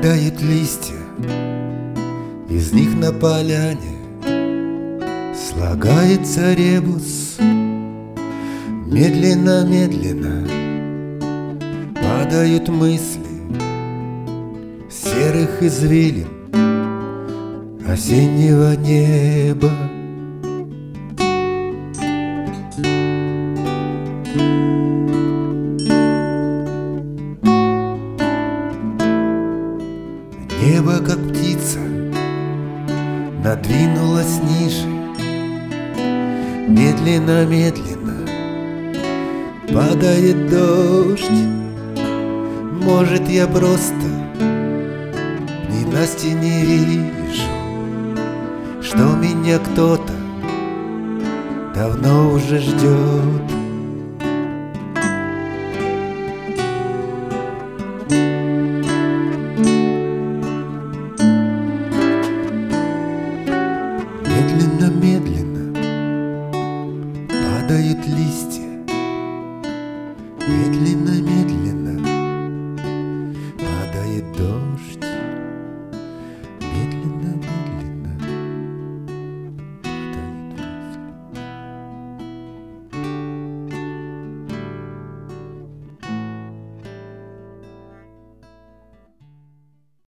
Падают листья, из них на поляне слагается ребус. Медленно-медленно падают мысли серых извилин осеннего неба. Небо, как птица, надвинулось ниже. Медленно-медленно падает дождь. Может, я просто ненасти не вижу, что меня кто-то давно уже ждет. Медленно-медленно падают листья. Медленно-медленно падает дождь.